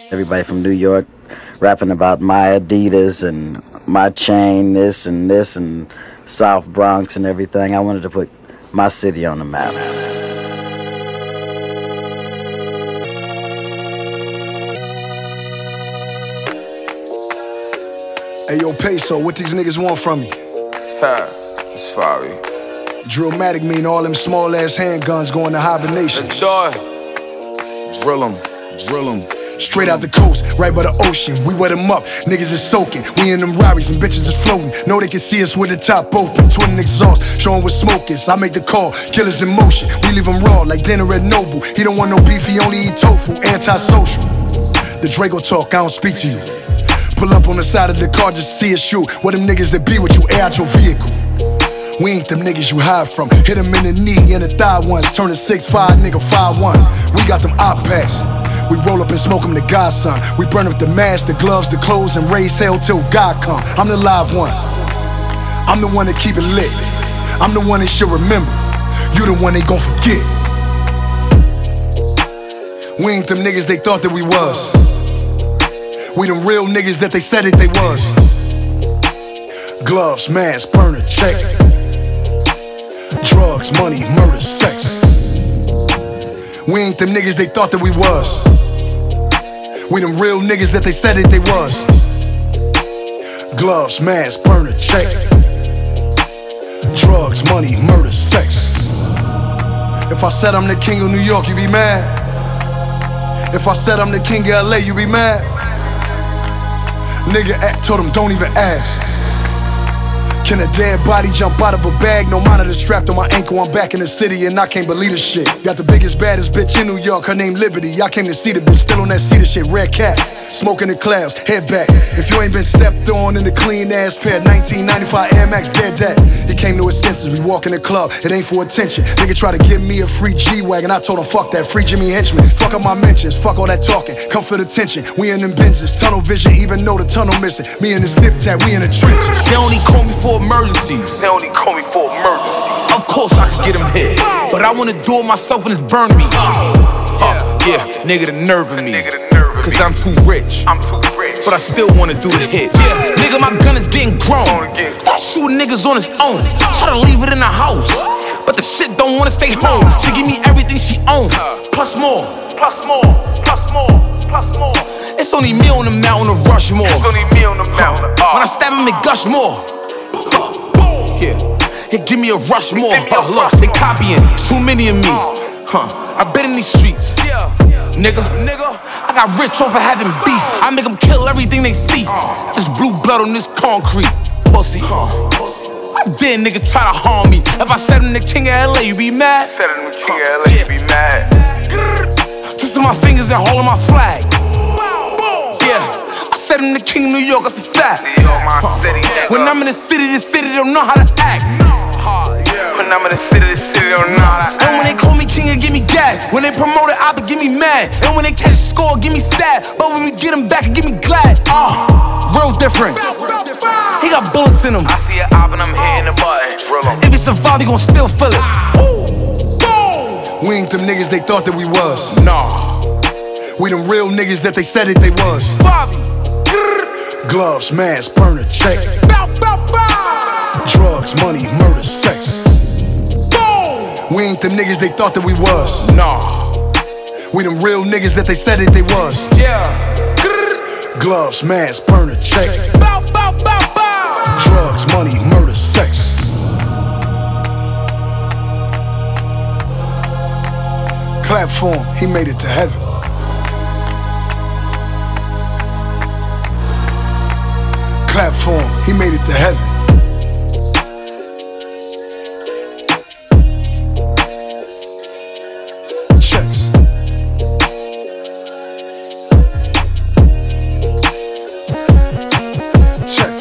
Everybody from New York rapping about my Adidas and my chain, this and this, and South Bronx and everything. I wanted to put my city on the map. Hey yo, Peso, what these niggas want from me? It's Fari. Drillmatic mean all them small ass handguns going to hibernation. Let's do it. Drill 'em, drill 'em. Straight out the coast, right by the ocean. We wet them up, niggas is soaking. We in them Rarries and bitches is floating. Know they can see us with the top open. Twin exhaust, showing what smoke is. I make the call, killers in motion. We leave them raw like dinner at Noble. He don't want no beef, he only eat tofu. Antisocial. The Draco talk, I don't speak to you. Pull up on the side of the car just to see us shoot. What them niggas that be with you, air out your vehicle. We ain't them niggas you hide from. Hit them in the knee and the thigh ones. Turn a 6'5", nigga 5'1". We got them op packs. We roll up and smoke them to Godson. We burn up the mask, the gloves, the clothes, and raise hell till God come. I'm the live one. I'm the one that keep it lit. I'm the one they should remember. You the one they gon' forget. We ain't them niggas they thought that we was. We them real niggas that they said that they was. Gloves, mask, burner, check. Drugs, money, murder, sex. We ain't them niggas they thought that we was. We them real niggas that they said that they was. Gloves, mask, burner, check. Drugs, money, murder, sex. If I said I'm the king of New York, you be mad? If I said I'm the king of LA, you be mad? Nigga told him don't even ask. Can a dead body jump out of a bag? No monitor strapped on my ankle, I'm back in the city and I can't believe this shit. Got the biggest, baddest bitch in New York, her name Liberty. I came to see the bitch, still on that cedar shit, red cat. Smoking the clouds, head back. If you ain't been stepped on in the clean ass pair, 1995 Air Max, dead that. He came to his senses, we walk in the club, it ain't for attention. Nigga try to give me a free G-Wagon, I told him fuck that, free Jimmy Henchman. Fuck up my mentions, fuck all that talking, come for the tension. We in them Benzes, tunnel vision, even though the tunnel missing. Me and the snip tap, we in the trenches. They only call me for emergencies. They only call me for emergencies. Of course I could get him hit, but I wanna do it myself and it's burn me. Yeah, nigga, the nerve of me. Cause I'm too rich, but I still wanna do the hit. Yeah, nigga, my gun is getting grown. I shoot niggas on his own. Try to leave it in the house, but the shit don't wanna stay home. She give me everything she own, plus more, plus more, plus more, plus more. It's only me on the mountain of Rushmore. It's only me on the mountain. When I stab him, it gush more. Yeah, hey, give me a Rushmore. Look, they copying, too many of me. I've been in these streets. Nigga, I got rich off of having beef. I make them kill everything they see. There's blue blood on this concrete, pussy. I dare nigga try to harm me. If I said I'm the king of LA, you be mad? Said I'm the king of LA, you be mad? Twisting my fingers and holding my flag. Yeah, I said I'm the king of New York, that's a fact. When I'm in the city don't know how to act. When I'm in the city don't know how to act. And when they call me king, it give me gas. When they promote it, I be give me mad. And when they catch a score, give me sad. But when we get him back, it give me glad. Real different. He got bullets in him. I see an op and I'm hitting the button. Drill 'em. If he survive, he gon' still feel it. We ain't them niggas they thought that we was. Nah. We them real niggas that they said that they was. Gloves, mask, burner, check. Drugs, money, murder, sex. We ain't them niggas they thought that we was. Nah. We them real niggas that they said that they was. Yeah. Gloves, mask, burner, check. Drugs, money, murder, sex. Clap for him, he made it to heaven. Clap for him, he made it to heaven. Checks. Checks.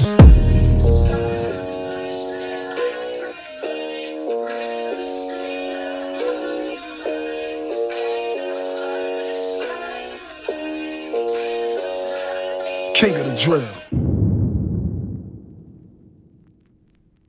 King of the drill.